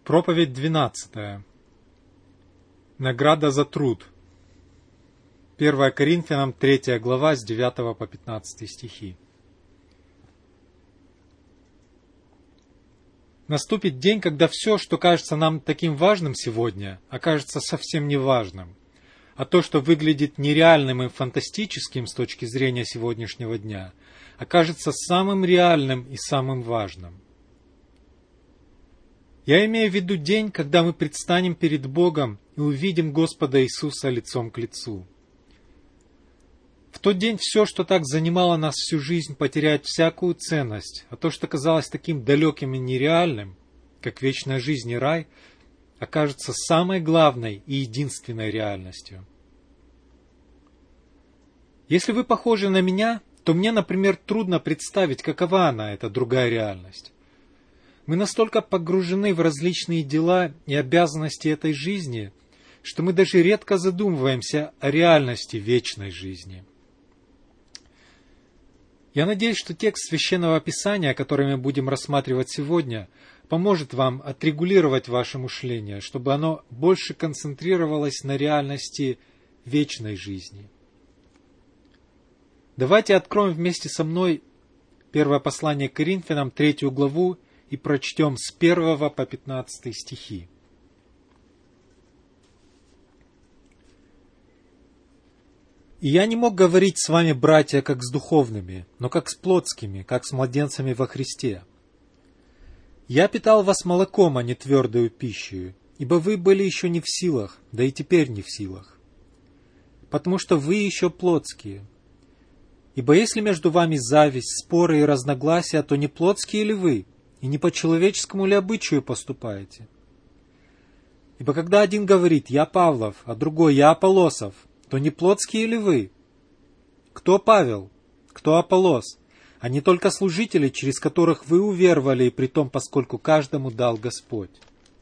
Проповедь 12. Награда за труд. 1 Коринфянам 3 глава с 9 по 15 стихи. Наступит день, когда все, что кажется нам таким важным сегодня, окажется совсем неважным, а то, что выглядит нереальным и фантастическим с точки зрения сегодняшнего дня, окажется самым реальным и самым важным. Я имею в виду день, когда мы предстанем перед Богом и увидим Господа Иисуса лицом к лицу. В тот день все, что так занимало нас всю жизнь, потеряет всякую ценность, а то, что казалось таким далеким и нереальным, как вечная жизнь и рай, окажется самой главной и единственной реальностью. Если вы похожи на меня, то мне, например, трудно представить, какова она, эта другая реальность. Мы настолько погружены в различные дела и обязанности этой жизни, что мы даже редко задумываемся о реальности вечной жизни. Я надеюсь, что текст Священного Писания, который мы будем рассматривать сегодня, поможет вам отрегулировать ваше мышление, чтобы оно больше концентрировалось на реальности вечной жизни. Давайте откроем вместе со мной первое послание к Коринфянам, 3 главу, и прочтем с 1 по 15 стихи. «И я не мог говорить с вами, братья, как с духовными, но как с плотскими, как с младенцами во Христе. Я питал вас молоком, а не твердою пищей, ибо вы были еще не в силах, да и теперь не в силах. Потому что вы еще плотские. Ибо если между вами зависть, споры и разногласия, то не плотские ли вы, и не по человеческому ли обычаю поступаете? Ибо когда один говорит «я Павлов», а другой «я Аполлосов», то не плотские ли вы? Кто Павел? Кто Аполлос? А не только служители, через которых вы уверовали, и притом, поскольку каждому дал Господь.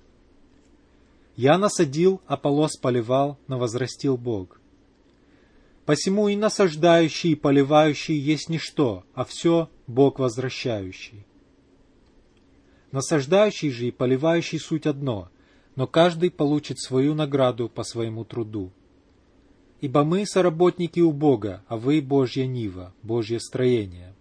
Я насадил, Аполлос поливал, но возрастил Бог. Посему и насаждающий, и поливающий есть ничто, а все Бог возвращающий. Насаждающий же и поливающий суть одно, но каждый получит свою награду по своему труду. Ибо мы соработники у Бога, а вы Божья нива, Божье строение.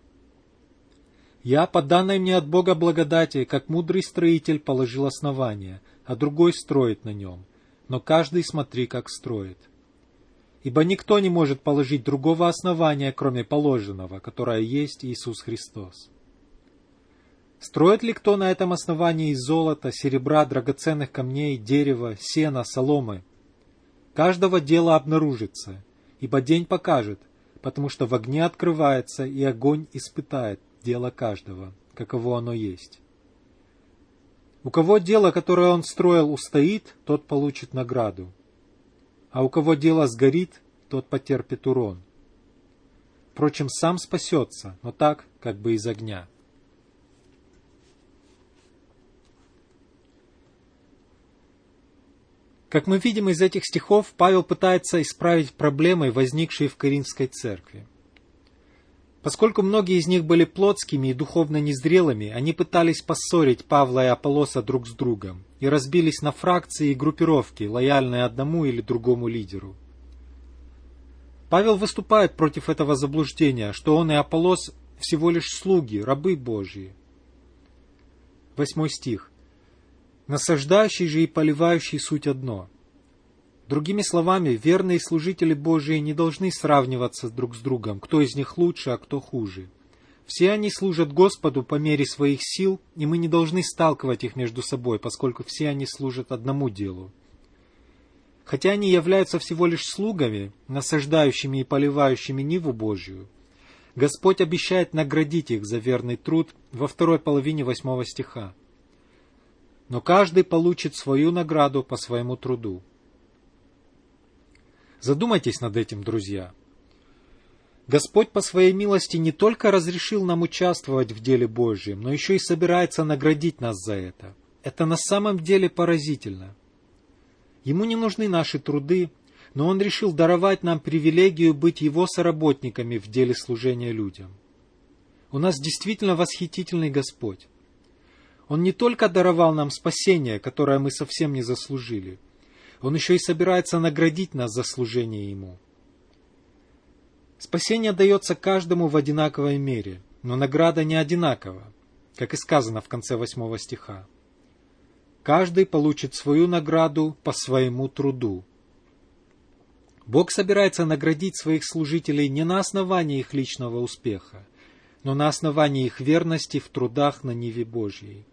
Я, по данной мне от Бога благодати, как мудрый строитель, положил основание, а другой строит на нем, но каждый смотри, как строит. Ибо никто не может положить другого основания, кроме положенного, которое есть Иисус Христос. Строит ли кто на этом основании из золота, серебра, драгоценных камней, дерева, сена, соломы? Каждого дела обнаружится, ибо день покажет, потому что в огне открывается, и огонь испытает дело каждого, каково оно есть. У кого дело, которое он строил, устоит, тот получит награду, а у кого дело сгорит, тот потерпит урон. Впрочем, сам спасется, но так, как бы из огня. Как мы видим из этих стихов, Павел пытается исправить проблемы, возникшие в Коринфской церкви. Поскольку многие из них были плотскими и духовно незрелыми, они пытались поссорить Павла и Аполлоса друг с другом и разбились на фракции и группировки, лояльные одному или другому лидеру. Павел выступает против этого заблуждения, что он и Аполлос всего лишь слуги, рабы Божьи. 8 стих. Насаждающий же и поливающий суть одно. Другими словами, верные служители Божии не должны сравниваться друг с другом, кто из них лучше, а кто хуже. Все они служат Господу по мере своих сил, и мы не должны сталкивать их между собой, поскольку все они служат одному делу. Хотя они являются всего лишь слугами, насаждающими и поливающими ниву Божию, Господь обещает наградить их за верный труд во второй половине 8 стиха. Но каждый получит свою награду по своему труду. Задумайтесь над этим, друзья. Господь по своей милости не только разрешил нам участвовать в деле Божьем, но еще и собирается наградить нас за это. Это на самом деле поразительно. Ему не нужны наши труды, но Он решил даровать нам привилегию быть Его соработниками в деле служения людям. У нас действительно восхитительный Господь. Он не только даровал нам спасение, которое мы совсем не заслужили, Он еще и собирается наградить нас за служение Ему. Спасение дается каждому в одинаковой мере, но награда не одинакова, как и сказано в конце 8 стиха. Каждый получит свою награду по своему труду. Бог собирается наградить своих служителей не на основании их личного успеха, но на основании их верности в трудах на ниве Божьей.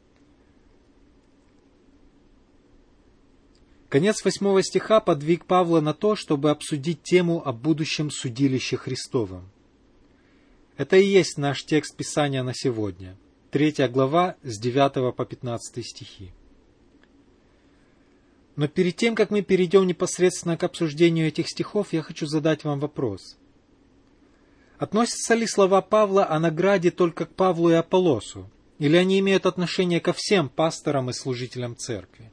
Конец 8 стиха подвиг Павла на то, чтобы обсудить тему о будущем судилище Христовом. Это и есть наш текст Писания на сегодня, 3 глава с 9 по 15 стихи. Но перед тем, как мы перейдем непосредственно к обсуждению этих стихов, я хочу задать вам вопрос. Относятся ли слова Павла о награде только к Павлу и Аполлосу, или они имеют отношение ко всем пасторам и служителям церкви?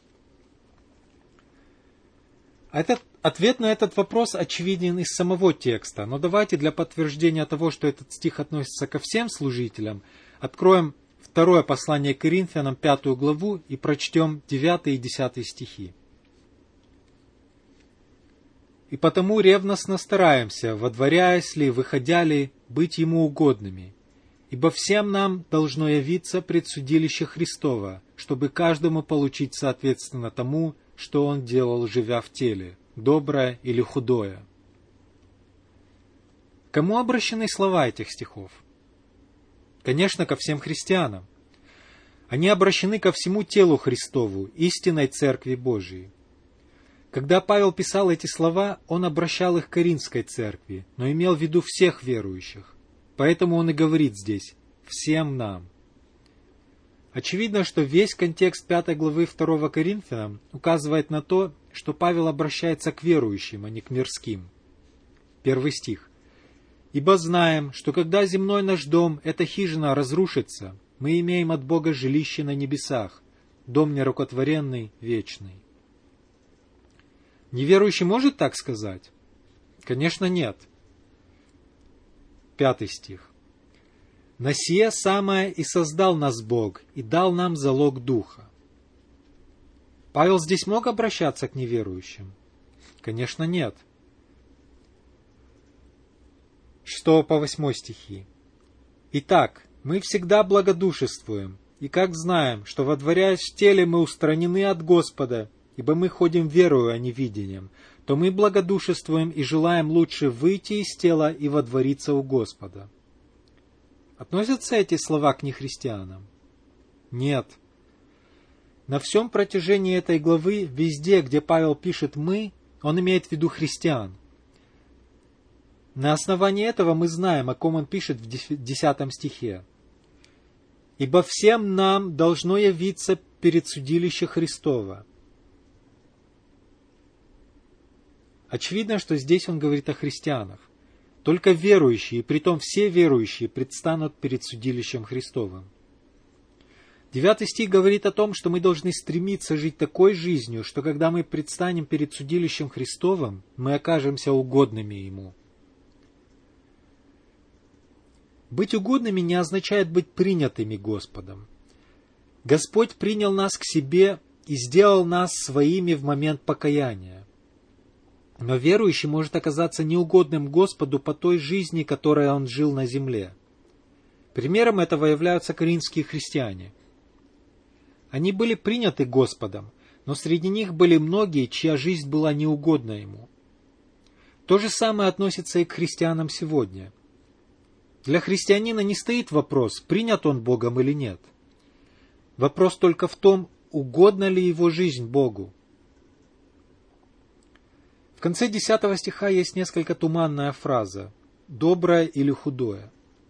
Ответ на этот вопрос очевиден из самого текста, но давайте для подтверждения того, что этот стих относится ко всем служителям, откроем второе послание к Коринфянам, 5 главу, и прочтем 9 и 10 стихи. «И потому ревностно стараемся, водворяясь ли, выходя ли, быть Ему угодными. Ибо всем нам должно явиться пред судилище Христово, чтобы каждому получить соответственно тому, что он делал, живя в теле, доброе или худое». Кому обращены слова этих стихов? Конечно, ко всем христианам. Они обращены ко всему телу Христову, истинной Церкви Божией. Когда Павел писал эти слова, он обращал их к Коринфской церкви, но имел в виду всех верующих. Поэтому он и говорит здесь «всем нам». Очевидно, что весь контекст 5 главы 2 Коринфянам указывает на то, что Павел обращается к верующим, а не к мирским. 1 стих. «Ибо знаем, что когда земной наш дом, эта хижина, разрушится, мы имеем от Бога жилище на небесах, дом нерукотворенный, вечный». Неверующий может так сказать? Конечно, нет. 5 стих. «На сие самое и создал нас Бог, и дал нам залог Духа». Павел здесь мог обращаться к неверующим? Конечно, нет. 6 по 8 стихи. «Итак, мы всегда благодушествуем, и как знаем, что водворяясь в теле мы устранены от Господа, ибо мы ходим верою, а не видением, то мы благодушествуем и желаем лучше выйти из тела и водвориться у Господа». Относятся эти слова к нехристианам? Нет. На всем протяжении этой главы, везде, где Павел пишет «мы», он имеет в виду христиан. На основании этого мы знаем, о ком он пишет в 10 стихе. «Ибо всем нам должно явиться перед судилище Христово». Очевидно, что здесь он говорит о христианах. Только верующие, и притом все верующие, предстанут перед судилищем Христовым. 9 стих говорит о том, что мы должны стремиться жить такой жизнью, что когда мы предстанем перед судилищем Христовым, мы окажемся угодными Ему. Быть угодными не означает быть принятыми Господом. Господь принял нас к себе и сделал нас своими в момент покаяния. Но верующий может оказаться неугодным Господу по той жизни, которой он жил на земле. Примером этого являются коринфские христиане. Они были приняты Господом, но среди них были многие, чья жизнь была неугодна Ему. То же самое относится и к христианам сегодня. Для христианина не стоит вопрос, принят он Богом или нет. Вопрос только в том, угодна ли его жизнь Богу. В конце 10 стиха есть несколько туманная фраза «доброе или худое».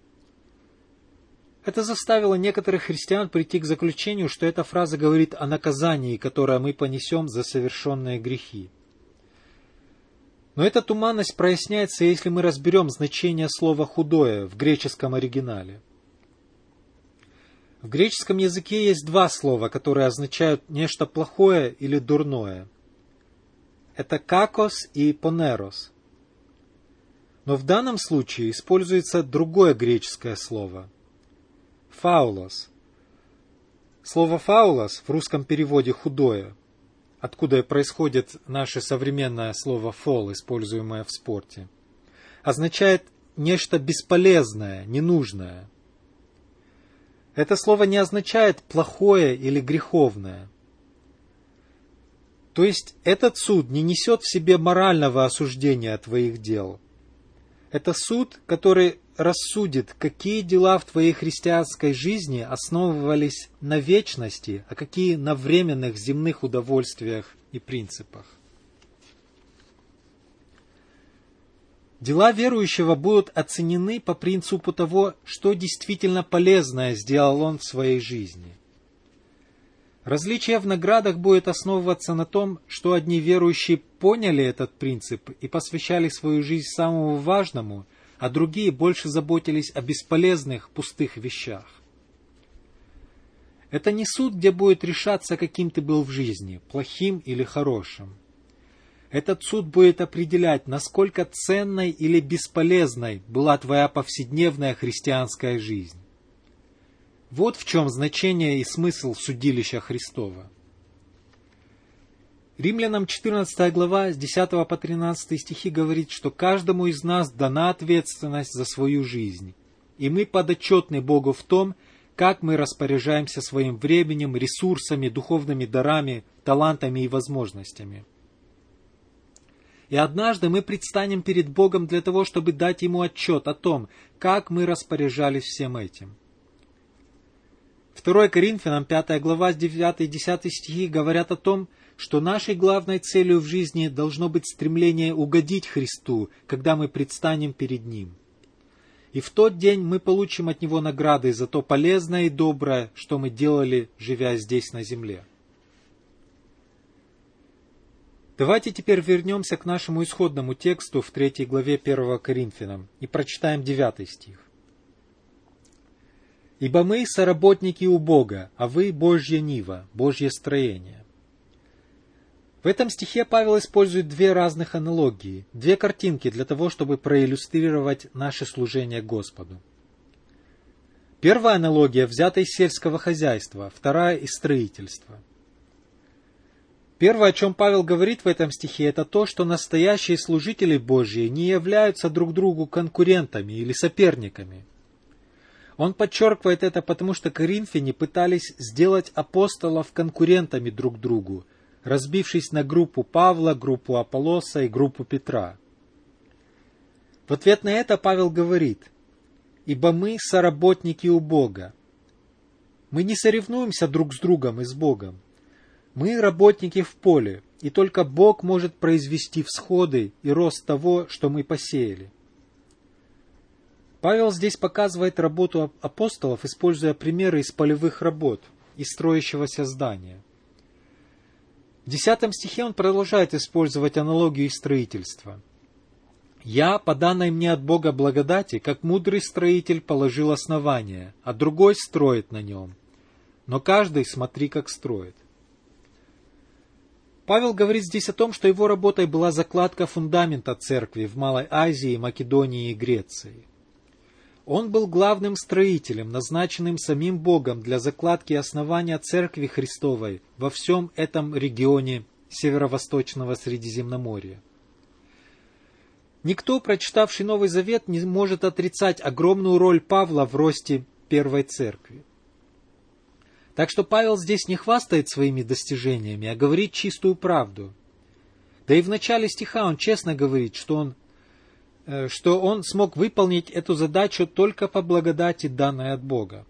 Это заставило некоторых христиан прийти к заключению, что эта фраза говорит о наказании, которое мы понесем за совершенные грехи. Но эта туманность проясняется, если мы разберем значение слова «худое» в греческом оригинале. В греческом языке есть два слова, которые означают нечто плохое или дурное. Это «какос» и «понерос». Но в данном случае используется другое греческое слово – «фаулос». Слово «фаулос» в русском переводе «худое», откуда происходит наше современное слово «фол», используемое в спорте, означает нечто бесполезное, ненужное. Это слово не означает плохое или греховное. То есть этот суд не несет в себе морального осуждения твоих дел. Это суд, который рассудит, какие дела в твоей христианской жизни основывались на вечности, а какие на временных земных удовольствиях и принципах. Дела верующего будут оценены по принципу того, что действительно полезное сделал он в своей жизни. Различие в наградах будет основываться на том, что одни верующие поняли этот принцип и посвящали свою жизнь самому важному, а другие больше заботились о бесполезных, пустых вещах. Это не суд, где будет решаться, каким ты был в жизни, плохим или хорошим. Этот суд будет определять, насколько ценной или бесполезной была твоя повседневная христианская жизнь. Вот в чем значение и смысл судилища Христова. Римлянам 14 глава с 10 по 13 стихи говорит, что каждому из нас дана ответственность за свою жизнь, и мы подотчетны Богу в том, как мы распоряжаемся своим временем, ресурсами, духовными дарами, талантами и возможностями. И однажды мы предстанем перед Богом для того, чтобы дать Ему отчет о том, как мы распоряжались всем этим. 2 Коринфянам 5 глава с 9 и 10 стихи говорят о том, что нашей главной целью в жизни должно быть стремление угодить Христу, когда мы предстанем перед Ним. И в тот день мы получим от Него награды за то полезное и доброе, что мы делали, живя здесь на земле. Давайте теперь вернемся к нашему исходному тексту в 3 главе 1 Коринфянам и прочитаем 9 стих. «Ибо мы соработники у Бога, а вы Божья нива, Божье строение». В этом стихе Павел использует две разных аналогии, две картинки для того, чтобы проиллюстрировать наше служение Господу. Первая аналогия взята из сельского хозяйства, вторая из строительства. Первое, о чем Павел говорит в этом стихе, это то, что настоящие служители Божьи не являются друг другу конкурентами или соперниками. Он подчеркивает это, потому что коринфяне пытались сделать апостолов конкурентами друг другу, разбившись на группу Павла, группу Аполлоса и группу Петра. В ответ на это Павел говорит: «Ибо мы соработники у Бога». Мы не соревнуемся друг с другом и с Богом. Мы работники в поле, и только Бог может произвести всходы и рост того, что мы посеяли. Павел здесь показывает работу апостолов, используя примеры из полевых работ, из строящегося здания. В 10 стихе он продолжает использовать аналогию из строительства. «Я, по данной мне от Бога благодати, как мудрый строитель положил основание, а другой строит на нем. Но каждый смотри, как строит». Павел говорит здесь о том, что его работой была закладка фундамента церкви в Малой Азии, Македонии и Греции. Он был главным строителем, назначенным самим Богом для закладки основания Церкви Христовой во всем этом регионе северо-восточного Средиземноморья. Никто, прочитавший Новый Завет, не может отрицать огромную роль Павла в росте Первой Церкви. Так что Павел здесь не хвастает своими достижениями, а говорит чистую правду. Да и в начале стиха он честно говорит, что он смог выполнить эту задачу только по благодати, данной от Бога.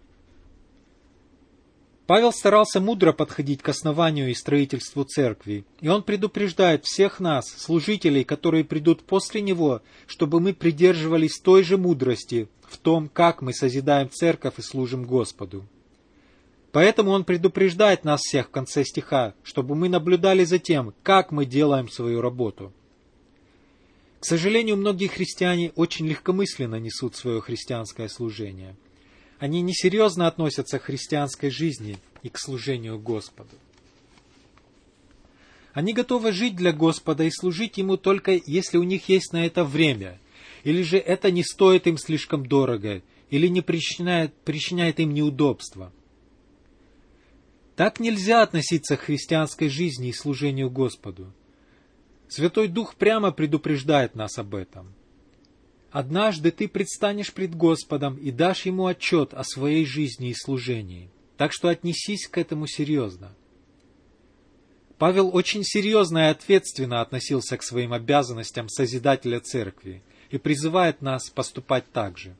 Павел старался мудро подходить к основанию и строительству церкви, и он предупреждает всех нас, служителей, которые придут после него, чтобы мы придерживались той же мудрости в том, как мы созидаем церковь и служим Господу. Поэтому он предупреждает нас всех в конце стиха, чтобы мы наблюдали за тем, как мы делаем свою работу. К сожалению, многие христиане очень легкомысленно несут свое христианское служение. Они несерьезно относятся к христианской жизни и к служению Господу. Они готовы жить для Господа и служить Ему только если у них есть на это время, или же это не стоит им слишком дорого, или не причиняет им неудобства. Так нельзя относиться к христианской жизни и служению Господу. Святой Дух прямо предупреждает нас об этом. Однажды ты предстанешь пред Господом и дашь Ему отчет о своей жизни и служении. Так что отнесись к этому серьезно. Павел очень серьезно и ответственно относился к своим обязанностям Созидателя Церкви и призывает нас поступать так же.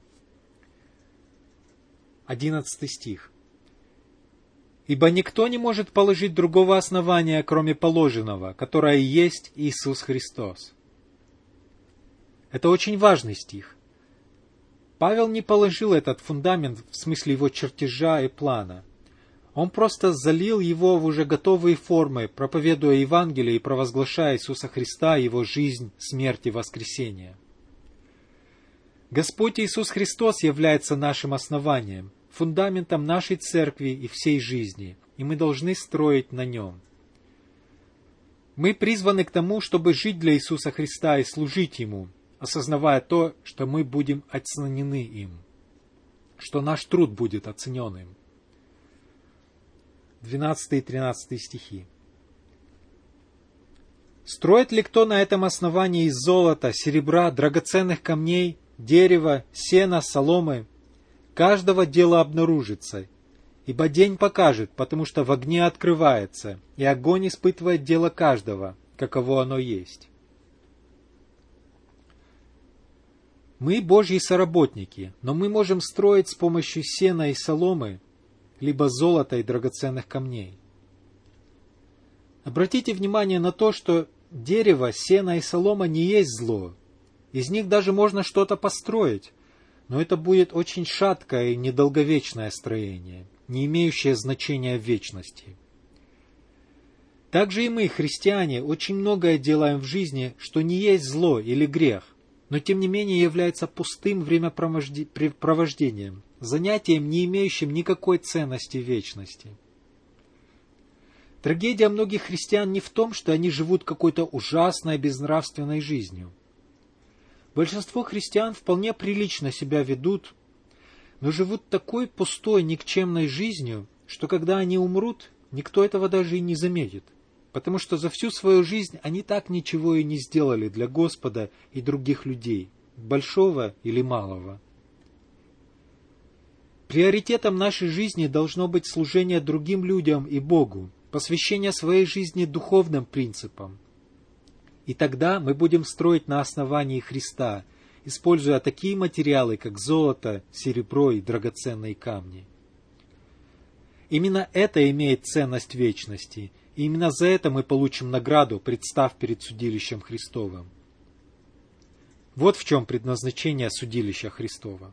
11 стих. «Ибо никто не может положить другого основания, кроме положенного, которое есть Иисус Христос». Это очень важный стих. Павел не положил этот фундамент в смысле его чертежа и плана. Он просто залил его в уже готовые формы, проповедуя Евангелие и провозглашая Иисуса Христа, Его жизнь, смерть и воскресение. Господь Иисус Христос является нашим основанием, фундаментом нашей церкви и всей жизни, и мы должны строить на нем. Мы призваны к тому, чтобы жить для Иисуса Христа и служить Ему, осознавая то, что мы будем оценены им, что наш труд будет оценен им. 12 и 13 стихи. «Строит ли кто на этом основании из золота, серебра, драгоценных камней, дерева, сена, соломы? Каждого дело обнаружится, ибо день покажет, потому что в огне открывается, и огонь испытывает дело каждого, каково оно есть». Мы Божьи соработники, но мы можем строить с помощью сена и соломы, либо золота и драгоценных камней. Обратите внимание на то, что дерево, сено и солома не есть зло. Из них даже можно что-то построить, но это будет очень шаткое и недолговечное строение, не имеющее значения в вечности. Также и мы, христиане, очень многое делаем в жизни, что не есть зло или грех, но тем не менее является пустым времяпровождением, занятием, не имеющим никакой ценности в вечности. Трагедия многих христиан не в том, что они живут какой-то ужасной, безнравственной жизнью. Большинство христиан вполне прилично себя ведут, но живут такой пустой, никчемной жизнью, что когда они умрут, никто этого даже и не заметит, потому что за всю свою жизнь они так ничего и не сделали для Господа и других людей, большого или малого. Приоритетом нашей жизни должно быть служение другим людям и Богу, посвящение своей жизни духовным принципам. И тогда мы будем строить на основании Христа, используя такие материалы, как золото, серебро и драгоценные камни. Именно это имеет ценность вечности, и именно за это мы получим награду, представ перед судилищем Христовым. Вот в чем предназначение судилища Христова.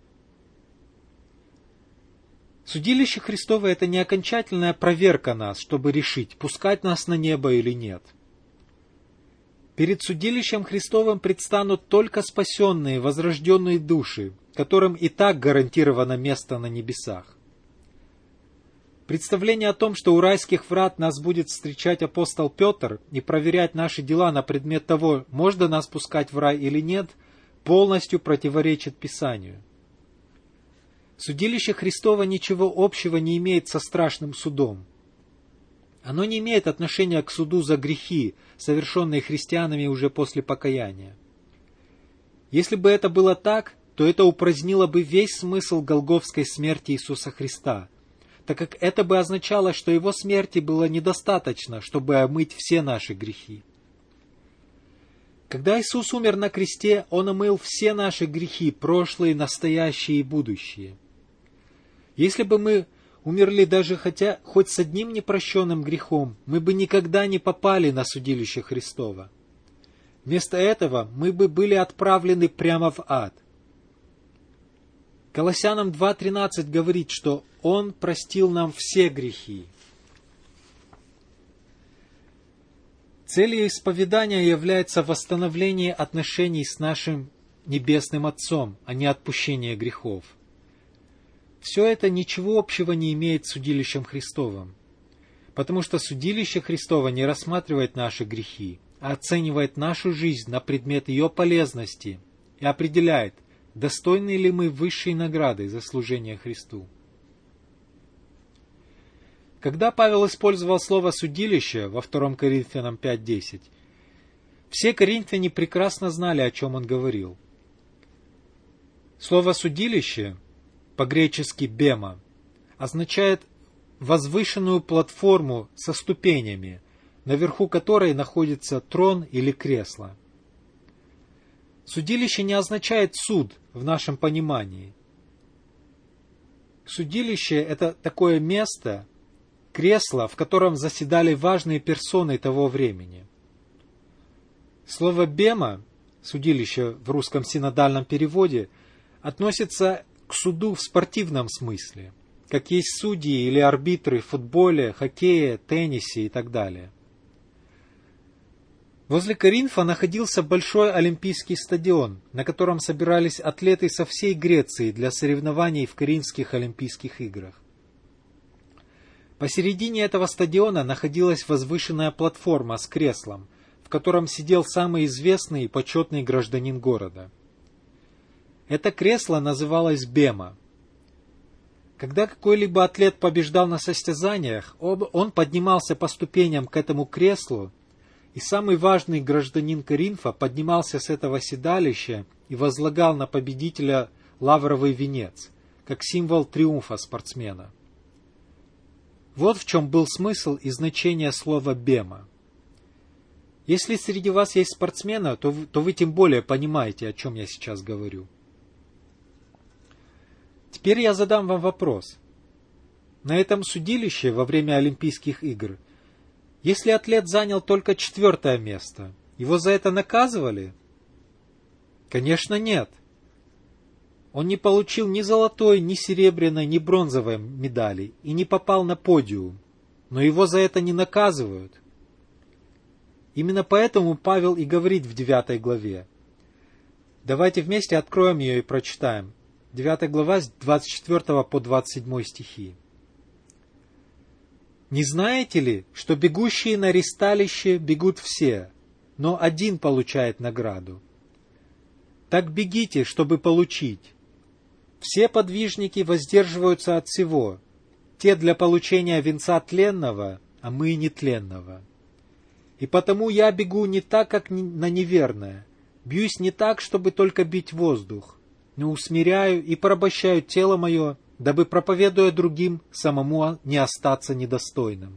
Судилище Христово – это не окончательная проверка нас, чтобы решить, пускать нас на небо или нет. Перед судилищем Христовым предстанут только спасенные, возрожденные души, которым и так гарантировано место на небесах. Представление о том, что у райских врат нас будет встречать апостол Петр и проверять наши дела на предмет того, можно нас пускать в рай или нет, полностью противоречит Писанию. Судилище Христово ничего общего не имеет со страшным судом. Оно не имеет отношения к суду за грехи, совершенные христианами уже после покаяния. Если бы это было так, то это упразднило бы весь смысл голгофской смерти Иисуса Христа, так как это бы означало, что Его смерти было недостаточно, чтобы омыть все наши грехи. Когда Иисус умер на кресте, Он омыл все наши грехи, прошлые, настоящие и будущие. Если бы мы умерли даже хоть с одним непрощенным грехом, мы бы никогда не попали на судилище Христово. Вместо этого мы бы были отправлены прямо в ад. Колоссянам 2:13 говорит, что Он простил нам все грехи. Целью исповедания является восстановление отношений с нашим Небесным Отцом, а не отпущение грехов. Все это ничего общего не имеет с судилищем Христовым, потому что судилище Христово не рассматривает наши грехи, а оценивает нашу жизнь на предмет ее полезности и определяет, достойны ли мы высшей награды за служение Христу. Когда Павел использовал слово «судилище» во 2 Коринфянам 5:10, все коринфяне прекрасно знали, о чем он говорил. Слово «судилище», по-гречески «бема», означает возвышенную платформу со ступенями, наверху которой находится трон или кресло. Судилище не означает суд в нашем понимании. Судилище – это такое место, кресло, в котором заседали важные персоны того времени. Слово «бема», судилище в русском синодальном переводе, относится к суду в спортивном смысле, как есть судьи или арбитры в футболе, хоккее, теннисе и так далее. Возле Коринфа находился большой олимпийский стадион, на котором собирались атлеты со всей Греции для соревнований в Коринфских олимпийских играх. Посередине этого стадиона находилась возвышенная платформа с креслом, в котором сидел самый известный и почетный гражданин города. Это кресло называлось бема. Когда какой-либо атлет побеждал на состязаниях, он поднимался по ступеням к этому креслу, и самый важный гражданин Коринфа поднимался с этого седалища и возлагал на победителя лавровый венец, как символ триумфа спортсмена. Вот в чем был смысл и значение слова «бема». Если среди вас есть спортсмены, то вы тем более понимаете, о чем я сейчас говорю. Теперь я задам вам вопрос. На этом судилище во время Олимпийских игр, если атлет занял только 4 место, его за это наказывали? Конечно, нет. Он не получил ни золотой, ни серебряной, ни бронзовой медали и не попал на подиум, но его за это не наказывают. Именно поэтому Павел и говорит в 9 главе. Давайте вместе откроем ее и прочитаем. 9 глава с 24 по 27 стихи. «Не знаете ли, что бегущие на ристалище бегут все, но один получает награду? Так бегите, чтобы получить. Все подвижники воздерживаются от всего, те для получения венца тленного, а мы нетленного. И потому я бегу не так, как на неверное, бьюсь не так, чтобы только бить воздух, но усмиряю и порабощаю тело мое, дабы, проповедуя другим, самому не остаться недостойным».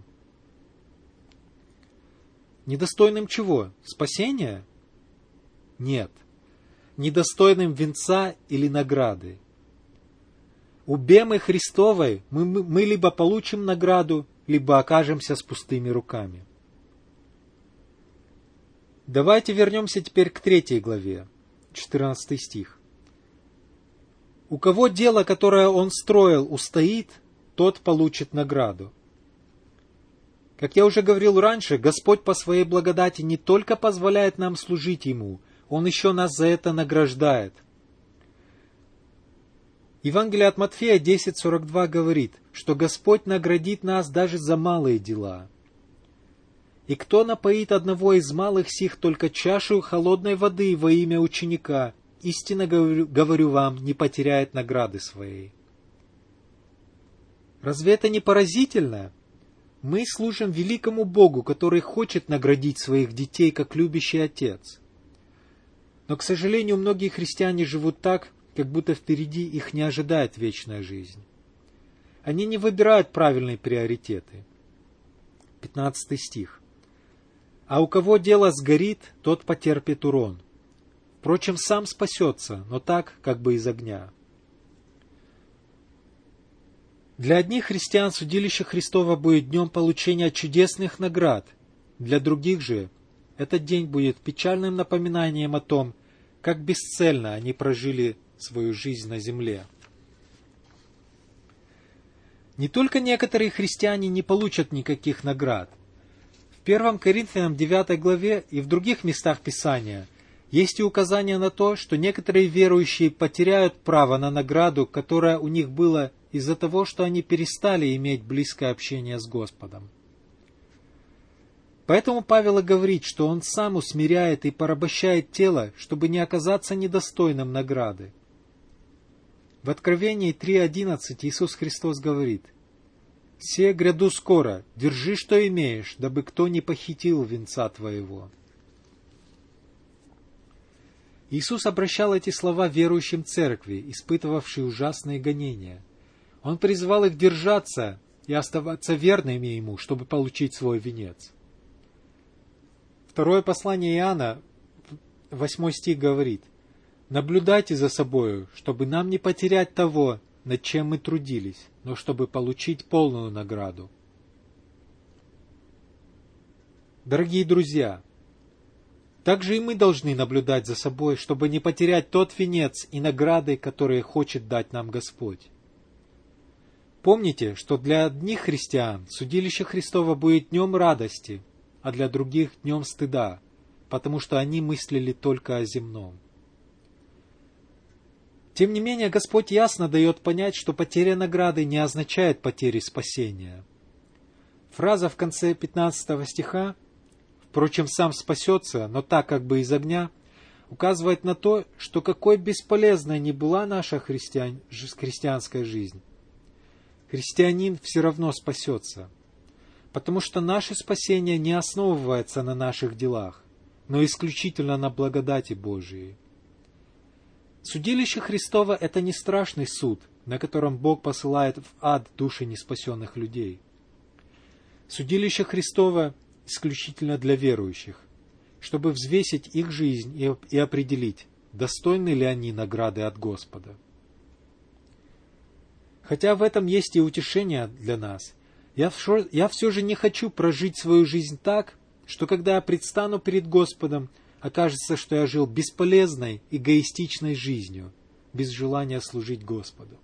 Недостойным чего? Спасения? Нет. Недостойным венца или награды. У бемы Христовой мы либо получим награду, либо окажемся с пустыми руками. Давайте вернемся теперь к 3 главе, 14 стих. «У кого дело, которое он строил, устоит, тот получит награду». Как я уже говорил раньше, Господь по своей благодати не только позволяет нам служить Ему, Он еще нас за это награждает. Евангелие от Матфея 10:42 говорит, что Господь наградит нас даже за малые дела. «И кто напоит одного из малых сих только чашу холодной воды во имя ученика, истинно говорю вам, не потеряет награды своей». Разве это не поразительно? Мы служим великому Богу, который хочет наградить своих детей, как любящий отец. Но, к сожалению, многие христиане живут так, как будто впереди их не ожидает вечная жизнь. Они не выбирают правильные приоритеты. 15 стих. «А у кого дело сгорит, тот потерпит урон. Впрочем, сам спасется, но так, как бы из огня». Для одних христиан судилище Христово будет днем получения чудесных наград, для других же этот день будет печальным напоминанием о том, как бесцельно они прожили свою жизнь на земле. Не только некоторые христиане не получат никаких наград. В 1 Коринфянам 9 главе и в других местах Писания есть и указание на то, что некоторые верующие потеряют право на награду, которое у них было из-за того, что они перестали иметь близкое общение с Господом. Поэтому Павел и говорит, что он сам усмиряет и порабощает тело, чтобы не оказаться недостойным награды. В Откровении 3:11 Иисус Христос говорит: Се гряду скоро, держи, что имеешь, дабы кто не похитил венца твоего». Иисус обращал эти слова верующим церкви, испытывавшей ужасные гонения. Он призвал их держаться и оставаться верными Ему, чтобы получить свой венец. Второе послание Иоанна, 8 стих говорит: «Наблюдайте за собою, чтобы нам не потерять того, над чем мы трудились, но чтобы получить полную награду». Дорогие друзья, также и мы должны наблюдать за собой, чтобы не потерять тот венец и награды, которые хочет дать нам Господь. Помните, что для одних христиан судилище Христово будет днем радости, а для других днем стыда, потому что они мыслили только о земном. Тем не менее, Господь ясно дает понять, что потеря награды не означает потери спасения. Фраза в конце 15 стиха «Впрочем, сам спасется, но так как бы из огня», указывает на то, что какой бесполезной ни была наша христианская жизнь, христианин все равно спасется, потому что наше спасение не основывается на наших делах, но исключительно на благодати Божией. Судилище Христово – это не страшный суд, на котором Бог посылает в ад души неспасенных людей. Судилище Христово исключительно для верующих, чтобы взвесить их жизнь и определить, достойны ли они награды от Господа. Хотя в этом есть и утешение для нас, я все же не хочу прожить свою жизнь так, что когда я предстану перед Господом, окажется, что я жил бесполезной, эгоистичной жизнью, без желания служить Господу.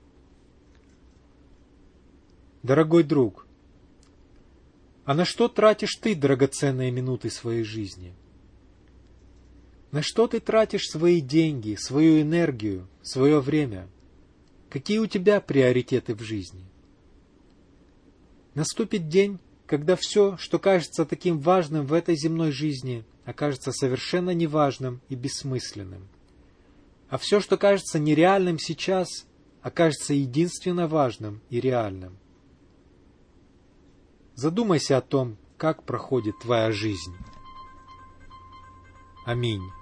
Дорогой друг, а на что тратишь ты драгоценные минуты своей жизни? На что ты тратишь свои деньги, свою энергию, свое время? Какие у тебя приоритеты в жизни? Наступит день, когда все, что кажется таким важным в этой земной жизни, окажется совершенно неважным и бессмысленным. А все, что кажется нереальным сейчас, окажется единственно важным и реальным. Задумайся о том, как проходит твоя жизнь. Аминь.